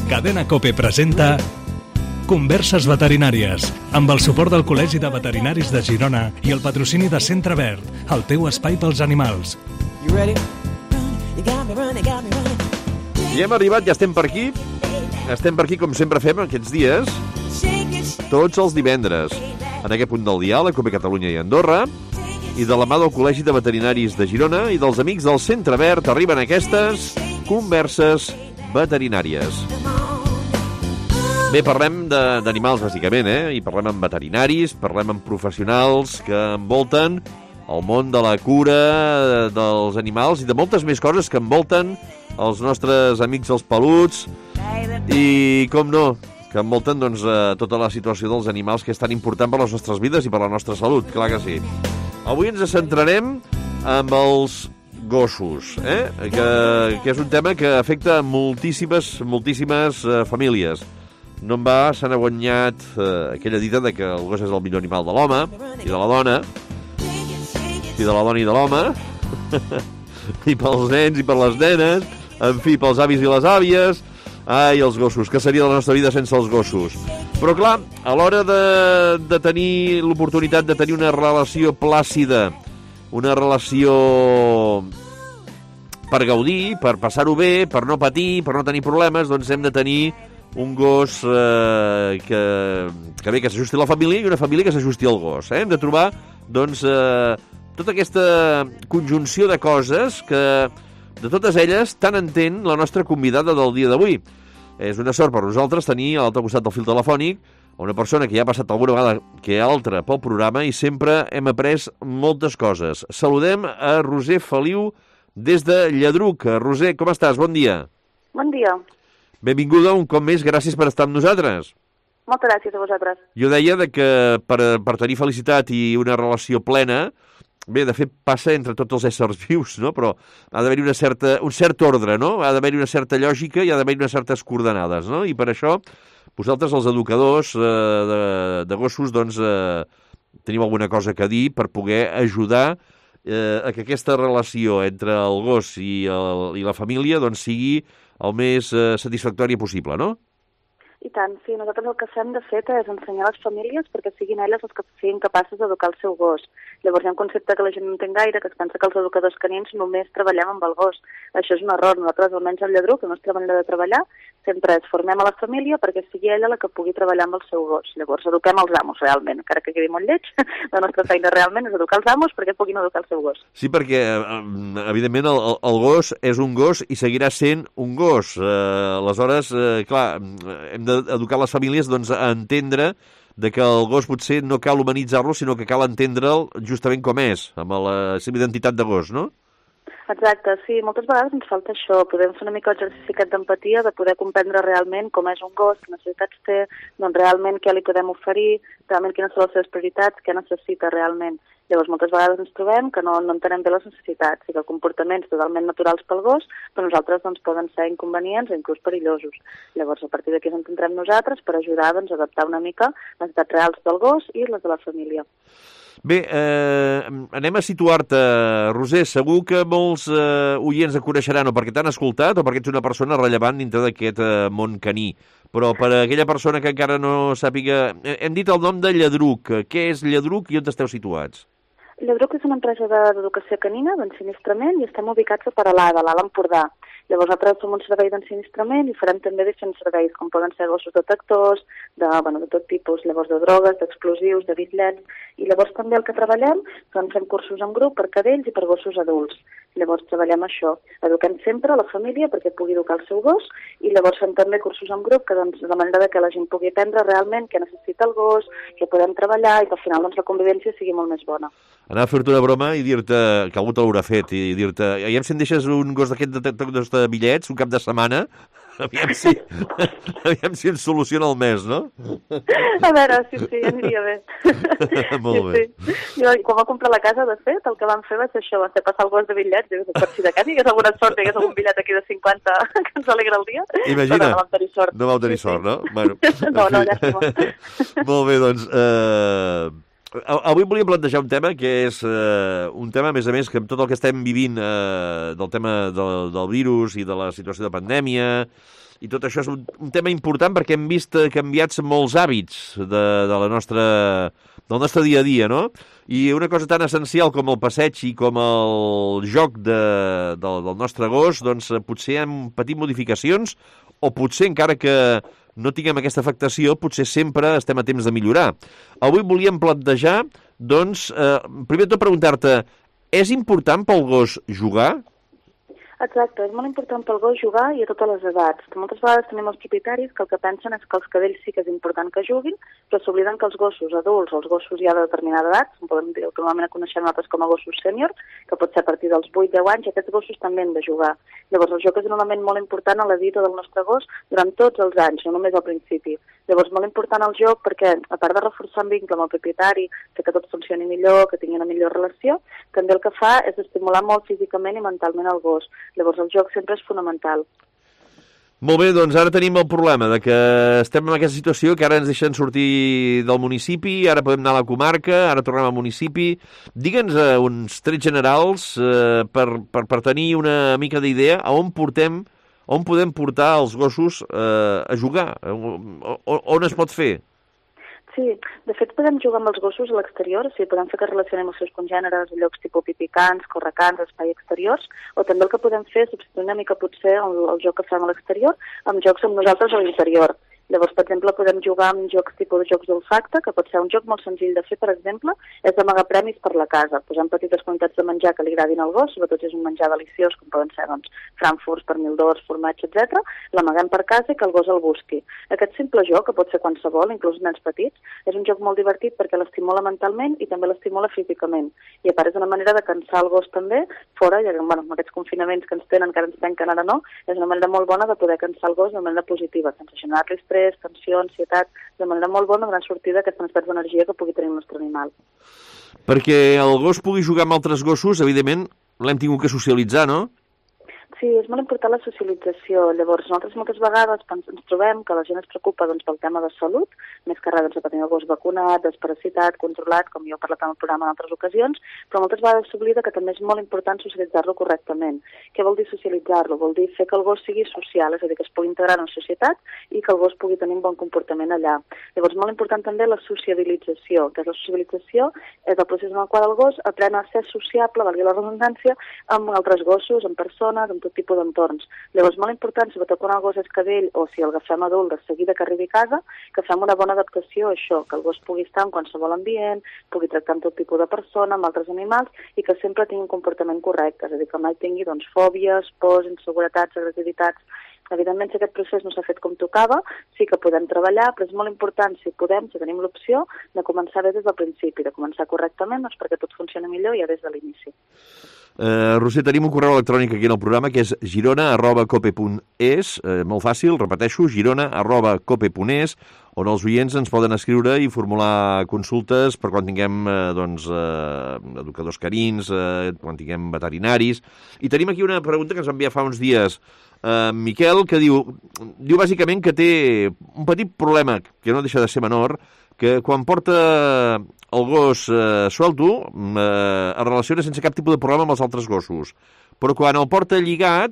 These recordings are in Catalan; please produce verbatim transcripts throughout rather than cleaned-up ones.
Cadena COPE presenta Converses veterinàries, amb el suport del Col·legi de Veterinaris de Girona i el patrocini de Centre Verd, el teu espai pels animals. I hem arribat, ja estem per aquí. Estem per aquí, com sempre fem aquests dies, tots els divendres, en aquest punt del dial, a COPE Catalunya i Andorra, i de la mà del Col·legi de Veterinaris de Girona i dels amics del Centre Verd arriben aquestes Converses veterinàries. Bé, parlem d'animals, bàsicament, eh? I parlem amb veterinaris, parlem amb professionals que envolten el món de la cura dels animals i de moltes més coses que envolten els nostres amics els peluts i, com no, que envolten doncs, tota la situació dels animals, que és tan important per les nostres vides i per la nostra salut, clar que sí. Avui ens centrarem amb els gossos, eh? que, que és un tema que afecta moltíssimes, moltíssimes uh, famílies. No en va, s'han guanyat uh, aquella dita de que el gos és el millor animal de l'home i de la dona, i de la dona i de l'home, i pels nens i per les nenes, en fi, pels avis i les àvies. Ai, els gossos, què seria la nostra vida sense els gossos? Però clar, a l'hora de, de tenir l'oportunitat de tenir una relació plàcida, una relació per gaudir, per passar-ho bé, per no patir, per no tenir problemes, doncs hem de tenir un gos eh, que, que bé, que s'ajusti a la família i una família que s'ajusti al gos. Eh? Hem de trobar, doncs, eh, tota aquesta conjunció de coses que, de totes elles, tant entén la nostra convidada del dia d'avui. És una sort per nosaltres tenir a l'altre costat del fil telefònic una persona que ja ha passat alguna vegada que altra pel programa i sempre hem après moltes coses. Saludem a Roser Feliu des de Lladruc. Roser, com estàs? Bon dia. Bon dia. Benvinguda un cop més, gràcies per estar amb nosaltres. Moltes gràcies a vosaltres. Jo deia de que per, per tenir felicitat i una relació plena, bé, de fet passa entre tots els éssers vius, no? Però ha d'haver-hi una certa, un cert ordre, no? Ha d'haver-hi una certa lògica i ha d'haver-hi unes certes coordenades, no? I per això vosaltres, els educadors eh, de, de gossos, doncs eh, teniu alguna cosa que dir per poder ajudar eh, a que aquesta relació entre el gos i, el, i la família doncs sigui el més eh, satisfactòria possible, no? I tant, sí. Nosaltres el que fem, de fet, és ensenyar a les famílies perquè siguin elles els que siguin capaces d'educar el seu gos. Llavors hi ha un concepte que la gent no entén gaire, que es pensa que els educadors canins només treballem amb el gos. Això és un error. Nosaltres, almenys al Lladruc, la nostra manera de treballar, sempre és formem a la família perquè sigui ella la que pugui treballar amb el seu gos. Llavors eduquem els amos, realment, encara que quedi molt lleig. La nostra feina realment és educar els amos perquè puguin educar el seu gos. Sí, perquè, evidentment, el, el gos és un gos i seguirà sent un gos. Eh, aleshores, eh, clar, hem d'educar les famílies doncs, a entendre de que el gos potser no cal humanitzar-lo, sinó que cal entendre'l justament com és, amb la seva identitat de gos, no? Exacte, sí. Moltes vegades ens falta això. Podem fer una mica l'exercici aquest d'empatia, de poder comprendre realment com és un gos, quines necessitats té, doncs realment què li podem oferir, realment quines són les seves prioritats, què necessita realment. Llavors, moltes vegades ens trobem que no, no entenem bé les necessitats i que comportaments totalment naturals pel gos, per nosaltres doncs, poden ser inconvenients o inclús perillosos. Llavors, a partir d'aquí ens entendrem nosaltres per ajudar doncs, a adaptar una mica les necessitats reals del gos i les de la família. Bé, eh, anem a situar-te, Roser. Segur que molts eh, oients et coneixeran o perquè t'han escoltat o perquè ets una persona rellevant dintre d'aquest eh, món caní. Però per a aquella persona que encara no sàpiga... Hem dit el nom de Lladruc. Què és Lladruc i on esteu situats? Lladruc és una empresa d'educació canina, d'ensinistrament, i estem ubicats a Peralada, a l'Alt Empordà. Llavors nosaltres som un servei d'ensinistrament i farem també diferents serveis, com poden ser gossos detectors, de, bueno, de tot tipus, llavors de drogues, d'explosius, de bitllets, i llavors també el que treballem són fem cursos en grup per cadells i per gossos adults. Llavors treballem això, eduquem sempre a la família perquè pugui educar el seu gos i llavors fem també cursos en grup que doncs, de manera que la gent pugui aprendre realment què necessita el gos, què podem treballar i que al final doncs, la convivència sigui molt més bona. Anar a fer-te una broma i dir-te que algú te l'haurà fet i dir-te, aviam si em deixes un gos d'aquest detector de bitllets un cap de setmana, aviam si, aviam si ens soluciona el mes, no? A veure, sí, sí, aniria bé. Molt bé. Sí, sí. Jo, quan va comprar la casa, de fet, el que vam fer va ser això, va ser passar el gos de bitllets, i per si de cas hi hagués alguna sort, hi hagués algun bitllet aquí de cinquanta que ens alegra el dia. Imagina, però no vam tenir sort. No vau tenir sí, sort, sí. no? Bueno, no, no, llàstima. Molt bé, doncs... Eh... Avui volia plantejar un tema que és eh, un tema, a més a més, que amb tot el que estem vivint eh, del tema del, del virus i de la situació de pandèmia i tot això és un, un tema important perquè hem vist canviats molts hàbits de, de la nostra, del nostre dia a dia, no? I una cosa tan essencial com el passeig i com el joc de, del, del nostre gos, doncs potser hem patit modificacions o potser encara que no tinguem aquesta afectació, potser sempre estem a temps de millorar. Avui volíem plantejar, doncs, eh, primer de tot preguntar-te, és important pel gos jugar? Exacte, és molt important pel gos jugar i a totes les edats. Moltes vegades tenim els propietaris que el que pensen és que els cadells sí que és important que juguin, però s'obliden que els gossos adults o els gossos ja de determinada edat, podem dir que normalment coneixem nosaltres com a gossos sènior, que pot ser a partir dels vuit deu anys, aquests gossos també han de jugar. Llavors el joc és un element molt important a la vida del nostre gos durant tots els anys, no només al principi. Llavors molt important el joc perquè, a part de reforçar un vincle amb el propietari, fer que tot funcioni millor, que tingui una millor relació, també el que fa és estimular molt físicament i mentalment el gos. Llavors el joc sempre és fonamental. Molt bé, doncs ara tenim el problema de que estem en aquesta situació que ara ens deixen sortir del municipi, ara podem anar a la comarca, ara tornem al municipi. Digue'ns eh, uns trets generals eh, per, per, per tenir una mica d'idea a on portem, on podem portar els gossos eh, a jugar, on, on es pot fer? Sí, de fet podem jugar amb els gossos a l'exterior, o sigui, podem fer que es relacionem amb els seus congèneres, llocs tipus pipicants, correcants, espai exteriors, o també el que podem fer és substituir una mica potser el, el joc que fem a l'exterior amb jocs amb nosaltres a l'interior. Llavors, per exemple, podem jugar amb jocs tipus de jocs d'olfacte, que pot ser un joc molt senzill de fer, per exemple, és d'amagar premis per la casa, posant petites quantitats de menjar que li agradin al gos, sobretot si és un menjar deliciós, com poden ser doncs, frankfurts, pernil d'ors, formatge, etcètera. L'amaguem per casa i que el gos el busqui. Aquest simple joc, que pot ser qualsevol, inclús nens petits, és un joc molt divertit perquè l'estimula mentalment i també l'estimula físicament. I a part és una manera de cansar el gos també, fora, ja que bueno, amb aquests confinaments que ens tenen, que ara ens tanquen, ara no, és una manera molt bona de poder cansar el gos de manera positiva, sense generar-li estrès, tensió, ansietat, de manera molt bona donar sortida a aquestes necessitats d'energia que pugui tenir el nostre animal. Perquè el gos pugui jugar amb altres gossos, evidentment, l'hem tingut que socialitzar, no? Sí, és molt important la socialització. Llavors, nosaltres moltes vegades ens trobem que la gent es preocupa doncs, pel tema de salut, més que res doncs, per tenir el gos vacunat, desparasitat, controlat, com jo he parlat en el programa en altres ocasions, però moltes vegades s'oblida que també és molt important socialitzar-lo correctament. Què vol dir socialitzar-lo? Vol dir fer que el gos sigui social, és a dir, que es pugui integrar en la societat i que el gos pugui tenir un bon comportament allà. Llavors, molt important també la sociabilització, que és la socialització, és el procés en el qual el gos aprèn a ser sociable, valgui la redundància, amb altres gossos, amb persones, amb tot tipus d'entorns. Llavors, molt important, sobretot quan el gos és cadell o si el agafem adult de seguida que arribi a casa, que fem una bona adaptació a això, que el gos pugui estar en qualsevol ambient, pugui tractar amb tot tipus de persona, amb altres animals, i que sempre tingui un comportament correcte, és a dir, que mai tingui doncs, fòbies, pors, inseguretats, agressivitats. Evidentment, si aquest procés no s'ha fet com tocava, sí que podem treballar, però és molt important, si podem, si tenim l'opció, de començar bé des del principi, de començar correctament, doncs, perquè tot funciona millor ja des de l'inici. Uh, Roser, tenim un correu electrònic aquí en el programa que és girona arroba cope punt es, uh, molt fàcil, repeteixo, girona arroba cope punt es, on els oients ens poden escriure i formular consultes per quan tinguem uh, doncs, uh, educadors canins, uh, quan tinguem veterinaris. I tenim aquí una pregunta que ens va enviar fa uns dies uh, Miquel, que diu, diu bàsicament que té un petit problema, que no deixa de ser menor, que quan porta el gos eh, suelto eh, es relaciona sense cap tipus de problema amb els altres gossos, però quan el porta lligat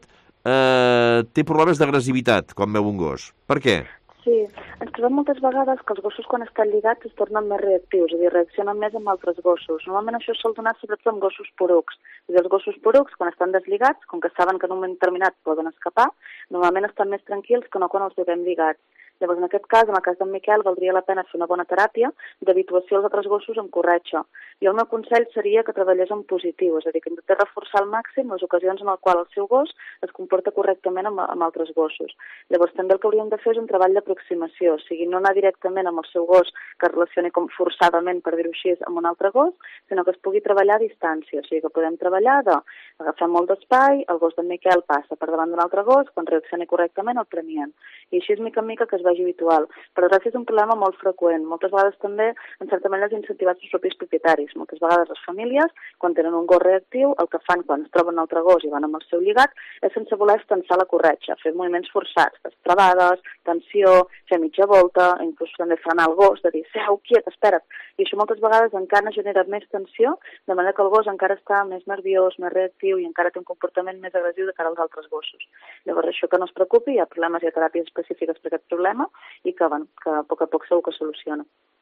eh, té problemes d'agressivitat quan veu un gos. Per què? Sí, ens trobem moltes vegades que els gossos quan estan lligats es tornen més reactius, és a dir, reaccionen més amb altres gossos. Normalment això sol donar sobretot amb gossos porucs. És a dir, els gossos porucs, quan estan deslligats, com que saben que en un moment determinat poden escapar, normalment estan més tranquils que no quan els veiem lligats. Llavors, en aquest cas, en el cas d'en Miquel, valdria la pena fer una bona teràpia d'habituació als altres gossos amb corretja. I el meu consell seria que treballés en positiu, és a dir, que intentés reforçar al màxim les ocasions en les quals el seu gos es comporta correctament amb, amb altres gossos. Llavors, també el que hauríem de fer és un treball d'aproximació, o sigui, no anar directament amb el seu gos que es relacioni com forçadament, per dir-ho així, amb un altre gos, sinó que es pugui treballar a distància, o sigui, que podem treballar d'agafar molt d'espai, el gos d'en Miquel passa per davant d'un altre gos, quan reaccioni correctament el premiem. I així és mica en mica que es vagi habitual. Per desgràcia és un problema molt freqüent. Moltes vegades també, en certa manera, és incentivat els propis propietaris. Moltes vegades les famílies, quan tenen un gos reactiu, el que fan quan es troben un altre gos i van amb el seu lligat, és sense voler estensar la corretja, fer moviments forçats, destrabades, tensió, fer mitja volta, inclús també frenar el gos, de dir, seu, quiet, espera't. I això moltes vegades encara genera més tensió, de manera que el gos encara està més nerviós, més reactiu i encara té un comportament més agressiu de cara als altres gossos. Llavors, això que no es preocupi, hi ha problemes, hi ha teràpies específiques per aquest problema i que, bueno, que a poc a poc segur que soluciona.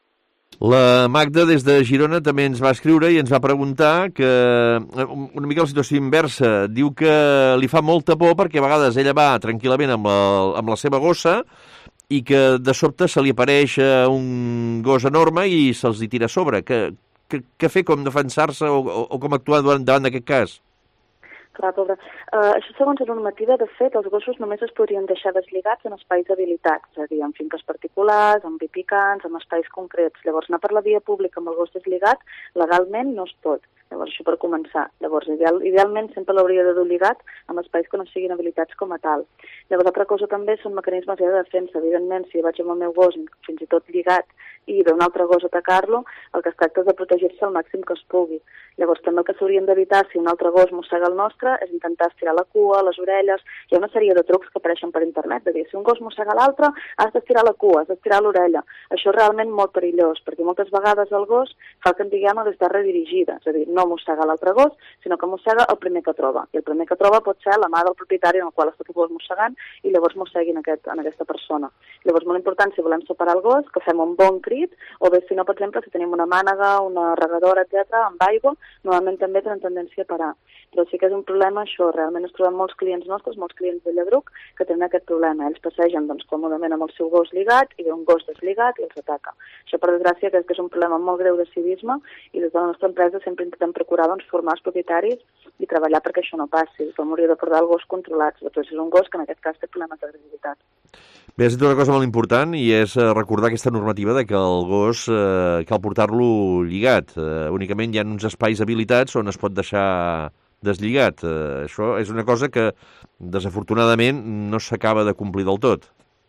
La Magda, des de Girona, també ens va escriure i ens va preguntar que una mica la situació inversa. Diu que li fa molta por perquè a vegades ella va tranquil·lament amb la, amb la seva gossa i que de sobte se li apareix un gos enorme i se'ls hi tira a sobre. Què, què, què fer, com defensar-se o, o, o com actuar davant, davant d'aquest cas? Clar, pobre. Uh, això segons la normativa, de fet, els gossos només es podrien deixar deslligats en espais habilitats, és a dir, en finques particulars, en bipicants, en espais concrets. Llavors, anar per la via pública amb el gos deslligat, legalment no es pot. Llavors, això per començar. Llavors, ideal, idealment sempre l'hauria de dur lligat amb espais que no siguin habilitats com a tal. Llavors, altra cosa també són mecanismes de defensa. Evidentment, si vaig amb el meu gos, fins i tot lligat, i d'un altre gos atacar-lo, el que es tracta és de protegir-se al màxim que es pugui. Llavors, també el que s'haurien d'evitar si un altre gos mossega el nostre és intentar estirar la cua, les orelles. Hi ha una sèrie de trucs que apareixen per internet, de dir, si un gos mossega l'altre, has d'estirar la cua, has d'estirar l'orella. Això és realment molt perillós, perquè moltes vegades el gos fa el que en diguem a l'estar redirigida, és a dir, no mossega l'altre gos, sinó que mossega el primer que troba. I el primer que troba pot ser la mà del propietari en el qual està el gos mossegant i llavors mosseguin aquest, en aquesta persona. Llavors, molt important, si volem separar el gos, que fem un bon crit, o bé, si no, per exemple, si tenim una mànega, una regadora, etcètera, amb aigua, normalment també tenen tendència a parar. Però sí que és un problema això, realment es troben molts clients nostres, molts clients de lladruc, que tenen aquest problema. Ells passegen doncs, còmodament amb el seu gos lligat i ve un gos deslligat i els ataca. Això, per desgràcia, crec que és un problema molt greu de civisme i des de la nostra empresa sempre intentem procurar doncs, formar els propietaris i treballar perquè això no passi. Com hauria de portar el gos controlats. Després és un gos que en aquest cas té problemes d'agressivitat. Bé, has dit una cosa molt important i és recordar aquesta normativa de que el gos eh, cal portar-lo lligat. Eh, únicament hi ha uns espais habilitats on es pot deixar deslligat. Eh, això és una cosa que, desafortunadament, no s'acaba de complir del tot.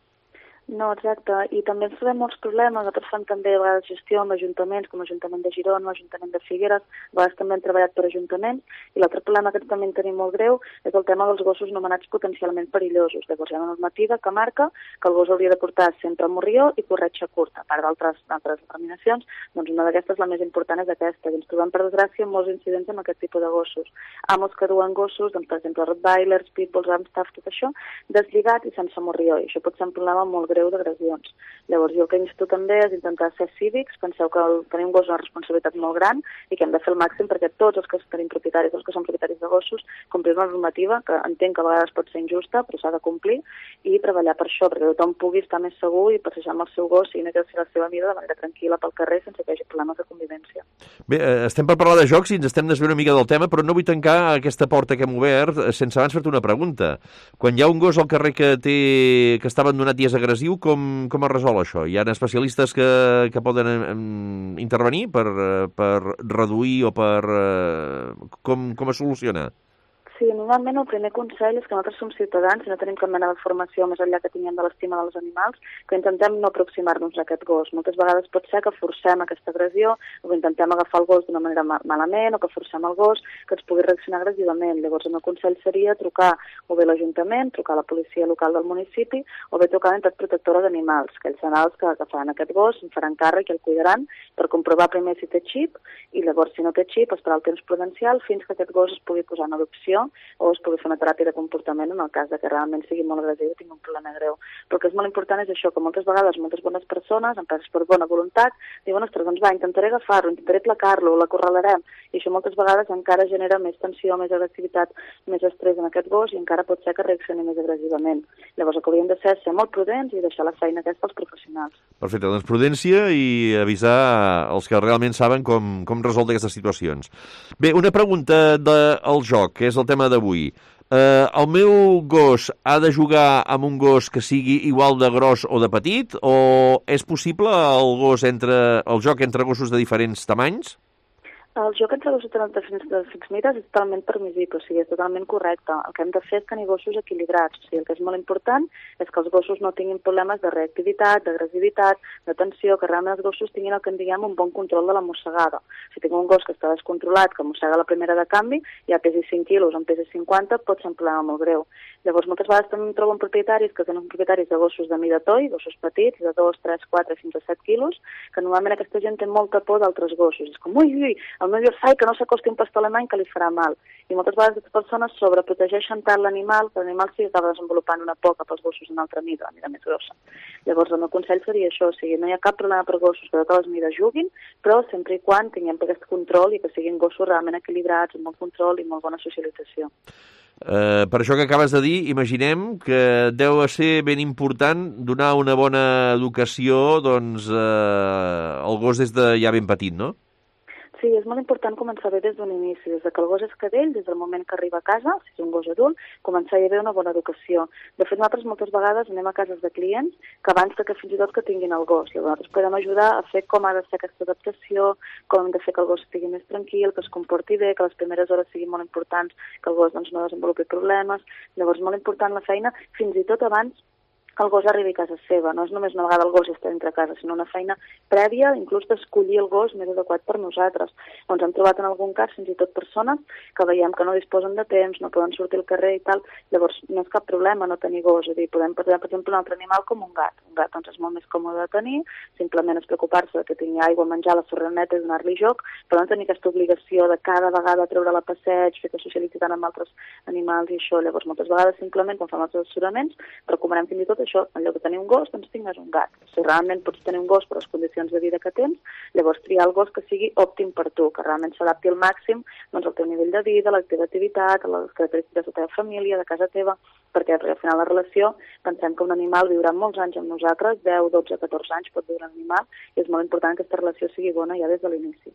No, exacte. I també ens trobem molts problemes. Nosaltres fem també a vegades gestió amb ajuntaments, com l'Ajuntament de Girona, l'Ajuntament de Figueres, a vegades també hem treballat per ajuntaments, i l'altre problema que també en tenim molt greu és el tema dels gossos nomenats potencialment perillosos. Llavors hi ha una normativa que marca que el gos hauria de portar sempre morrió i corretja curta. A part d'altres determinacions, doncs una d'aquestes, la més important, és aquesta. I ens trobem, per desgràcia, molts incidents amb aquest tipus de gossos. Amos que duen gossos, doncs, per exemple, Rottweilers, Pitbulls, Amstaff, tot això, deslligat i sense morrió. I això pot ser un problema molt greu d'agressions. Llavors, jo el que insto també és intentar ser cívics. Penseu que el, tenim un gos una responsabilitat molt gran i que hem de fer el màxim perquè tots els que tenim propietaris, els que són propietaris de gossos, complim la normativa, que entenc que a vegades pot ser injusta, però s'ha de complir, i treballar per això, perquè tothom pugui estar més segur i passejar amb el seu gos i exercir la seva vida de manera tranquil·la pel carrer sense que hi hagi problemes de convivència. Bé, estem per parlar de jocs i ens estem desviant una mica del tema, però no vull tancar aquesta porta que hem obert sense abans fer-te una pregunta. Quan hi ha un gos al carrer que, té, que està abandonat i és agressiu, Com, com es resol això? Hi ha especialistes que, que poden um, intervenir per, per reduir o per... Uh, com, com es soluciona? Sí, normalment el primer consell és que nosaltres som ciutadans i no tenim cap mena de formació més enllà que tinguem de l'estima dels animals, que intentem no aproximar-nos a aquest gos. Moltes vegades pot ser que forcem aquesta agressió o que intentem agafar el gos d'una manera malament o que forcem el gos que ens pugui reaccionar agressivament. Llavors el meu consell seria trucar o bé a l'Ajuntament, trucar a la policia local del municipi o bé trucar a l'entitat protectora d'animals, que ells seran els que agafaran aquest gos, en faran càrrec i el cuidaran per comprovar primer si té xip i llavors si no té xip esperar el temps prudencial fins que aquest gos es pugui posar en adopció o es pugui fer una teràpia de comportament en el cas de que realment sigui molt agressiu i tingui un problema greu. Però el que és molt important és això, que moltes vegades moltes bones persones, empreses per bona voluntat, diuen, ostres, doncs va, intentaré agafar-lo, intentaré placar-lo, l'acorralarem, i això moltes vegades encara genera més tensió, més agressivitat, més estrès en aquest gos i encara pot ser que reaccioni més agressivament. Llavors el que hauríem de fer és ser molt prudents i deixar la feina aquesta als professionals. Perfecte, doncs prudència i avisar els que realment saben com, com resoldre aquestes situacions. Bé, una pregunta del joc, que és el tema d'avui. Eh, el meu gos ha de jugar amb un gos que sigui igual de gros o de petit, o és possible el gos entre el joc entre gossos de diferents tamanys? El joc entre gossos de diferents mides és totalment permissible, o sigui, és totalment correcte. El que hem de fer és tenir gossos equilibrats, o sigui, el que és molt important és que els gossos no tinguin problemes de reactivitat, d'agressivitat, d'atenció, que realment els gossos tinguin el que en diguem un bon control de la mossegada. Si tinc un gos que està descontrolat, que mossega la primera de canvi, ja pesi cinc quilos o en pesi cinquanta, pot ser un problema molt greu. Llavors, moltes vegades també em trobo propietaris que tenen propietaris de gossos de mida toy, gossos petits, de dos, tres, quatre, fins a set quilos, que normalment aquesta gent té molta por d'altres gossos. És com, ui, ui, el meu Yorkshire que no s'acosti un pastor alemany que li farà mal. I moltes vegades les persones sobreprotegeixen tant l'animal que l'animal sí que acaba desenvolupant una por cap als gossos d'una altra mida, una mida més grossa. Llavors, el meu consell seria això, o sigui, no hi ha cap problema per gossos que de totes les mides juguin, però sempre i quan tinguem aquest control i que siguin gossos realment equilibrats, amb molt control i molt bona socialització. Uh, per això que acabes de dir, imaginem que deu ser ben important donar una bona educació doncs, uh, al gos des de ja ben petit, no? Sí, és molt important començar bé des d'un inici, des que el gos és cadell, des del moment que arriba a casa, si és un gos adult, començar a haver una bona educació. De fet, nosaltres moltes vegades anem a cases de clients que abans que fins i tot que tinguin el gos. Llavors nosaltres podem ajudar a fer com ha de ser aquesta adaptació, com hem de fer que el gos estigui més tranquil, que es comporti bé, que les primeres hores siguin molt importants, que el gos doncs, no desenvolupi problemes. Llavors, molt important la feina, fins i tot abans que el gos arribi a casa seva. No és només una vegada el gos està dintre casa, sinó una feina prèvia, inclús d'escollir el gos més adequat per nosaltres. Ens hem trobat en algun cas fins i tot persones que veiem que no disposen de temps, no poden sortir al carrer i tal, llavors no és cap problema no tenir gos, és a dir, podem posar, per exemple, un altre animal com un gat. Un gat doncs, és molt més còmode de tenir, simplement és preocupar-se que tingui aigua, menjar, la sorraneta i donar-li joc, però no tenir aquesta obligació de cada vegada treure-la a passeig, fer que socialitzi tant amb altres animals i això. Llavors, moltes vegades, simplement, quan fem els assessoraments, recomanem fins i tot això, en lloc de tenir un gos, doncs tingues un gat. Si realment pots tenir un gos per les condicions de vida que tens, llavors triar el gos que sigui òptim per tu, que realment s'adapti al màxim doncs, al teu nivell de vida, a la teva activitat, a les característiques de la teva família, de casa teva, perquè al final la relació, pensem que un animal viurà molts anys amb nosaltres, deu, dotze, catorze anys pot viure un animal, i és molt important que aquesta relació sigui bona ja des de l'inici.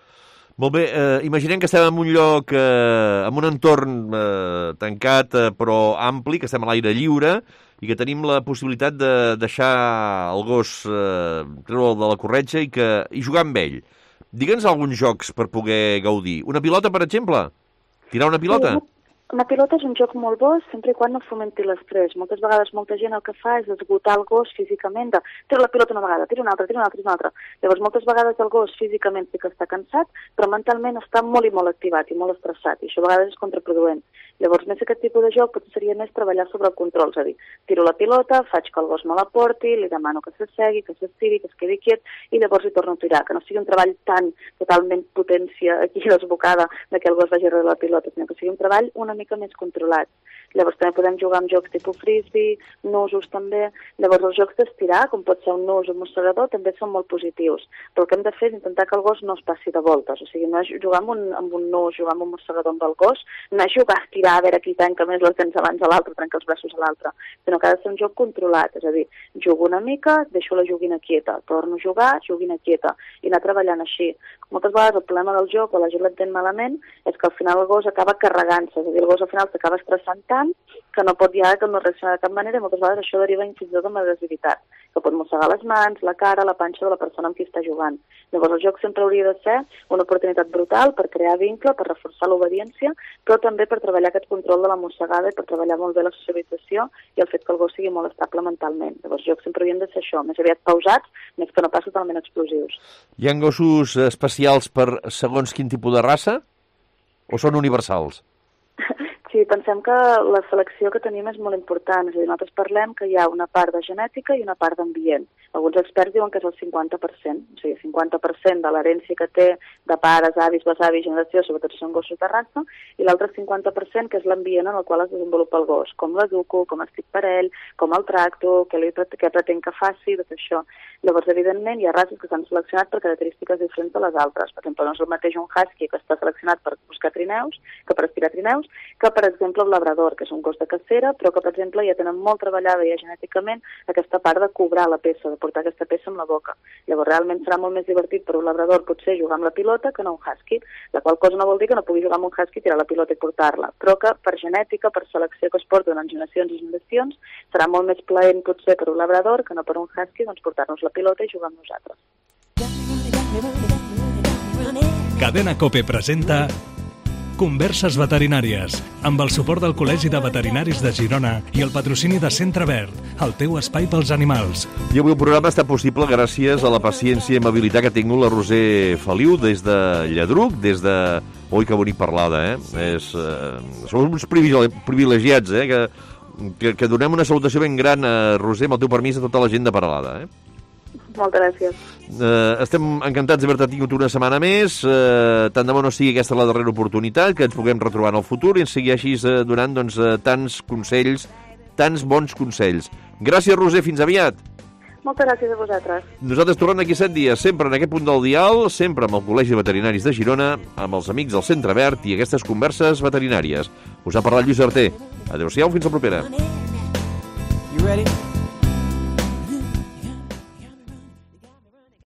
Molt bé, eh, imaginem que estem en un lloc, eh, en un entorn eh, tancat eh, però ampli, que estem a l'aire lliure i que tenim la possibilitat de deixar el gos eh, treure'l de la corretja i, que, i jugar amb ell. Digue'ns alguns jocs per poder gaudir. Una pilota, per exemple? Tirar una pilota? Sí, una pilota és un joc molt bo sempre i quan no fomenti l'estrès. Moltes vegades molta gent el que fa és esgotar el gos físicament de tira la pilota una vegada, tira una altra, tira una altra, tira una altra. Llavors moltes vegades el gos físicament sí que està cansat, però mentalment està molt i molt activat i molt estressat, i això a vegades és contraproduent. Llavors, més aquest tipus de joc potser seria més treballar sobre el control, és a dir, tiro la pilota, faig que el gos me la porti, li demano que s'assegui, que s'estiri, que es quedi quiet, i llavors li torno a tirar, que no sigui un treball tan totalment potència aquí desbocada de que el gos vagi darrere la pilota, sinó que sigui un treball una mica més controlat. Llavors també podem jugar amb jocs tipus frisbee, nusos també. Llavors els jocs d'estirar, com pot ser un nus o un mossegador, també són molt positius. Però el que hem de fer és intentar que el gos no es passi de voltes. O sigui, no és jugar amb un, amb un nus, jugar amb un mossegador amb el gos, no és jugar a estirar, a veure qui tanca més les dents abans a l'altre, trenca els braços a l'altre, sinó que ha de ser un joc controlat. És a dir, jugo una mica, deixo la joguina quieta, torno a jugar, joguina quieta, i anar treballant així. Moltes vegades el problema del joc, o la gent l'entén malament, és que al final el gos acaba carregant-se, és a dir, el gos al final s'acaba estressant tant que no pot ja, que no reacciona de cap manera, i moltes vegades això deriva fins i tot en agressivitat, que pot mossegar les mans, la cara, la panxa de la persona amb qui està jugant. Llavors el joc sempre hauria de ser una oportunitat brutal per crear vincle, per reforçar l'obediència, però també per treballar aquest control de la mossegada i per treballar molt bé la socialització i el fet que el gos sigui molt estable mentalment. Llavors els jocs sempre haurien de ser això, més aviat pausats, més que no pas totalment explosius. Hi ha gossos especials per segons quin tipus de raça? O són universals? Sí, pensem que la selecció que tenim és molt important. És a dir, nosaltres parlem que hi ha una part de genètica i una part d'ambient. Alguns experts diuen que és el cinquanta per cent. O sigui, el cinquanta per cent de l'herència que té de pares, avis, besavis, generació, sobretot si són gossos de raça, i l'altre cinquanta per cent que és l'ambient en el qual es desenvolupa el gos, com l'educo, com estic per ell, com el tracto, què, li, què pretén que faci, tot això. Llavors, evidentment, hi ha races que s'han seleccionat per característiques diferents de les altres. Per exemple, no és el mateix un husky que està seleccionat per buscar trineus, que per aspirar trineus, que per exemple el labrador, que és un gos de cacera, però que per exemple ja tenen molt treballada ja genèticament aquesta part de cobrar la peça, de portar aquesta peça amb la boca. Llavors realment serà molt més divertit per un labrador potser jugar amb la pilota que no un husky, la qual cosa no vol dir que no pugui jugar amb un husky, tirar la pilota i portar-la, però que per genètica, per selecció que es porta durant generacions i generacions, serà molt més plaent potser per un labrador que no per un husky doncs portar-nos la pilota i jugar amb nosaltres. Cadena COPE presenta Converses veterinàries, amb el suport del Col·legi de Veterinaris de Girona i el patrocini de Centre Verd, el teu espai pels animals. I avui el programa està possible gràcies a la paciència i amabilitat que ha tingut la Roser Feliu des de Lladruc, des de... Ui, que bonic parlada, eh? És, eh... Som uns privilegiats, eh? Que, que, que donem una salutació ben gran a Roser, amb el teu permís, a tota la gent de Peralada, eh? Moltes gràcies. Eh, estem encantats d'haver-te tingut una setmana més. Eh, tant de bo no sigui aquesta la darrera oportunitat, que ens puguem retrobar en el futur i ens sigui així eh, donant doncs, eh, tants consells, tants bons consells. Gràcies, Roser, fins aviat. Moltes gràcies a vosaltres. Nosaltres tornem aquí set dies, sempre en aquest punt del dial, sempre amb el Col·legi de Veterinaris de Girona, amb els amics del Centre Verd i aquestes converses veterinàries. Us ha parlat Lluís Arter. Adéu-siau, fins la propera. You ready?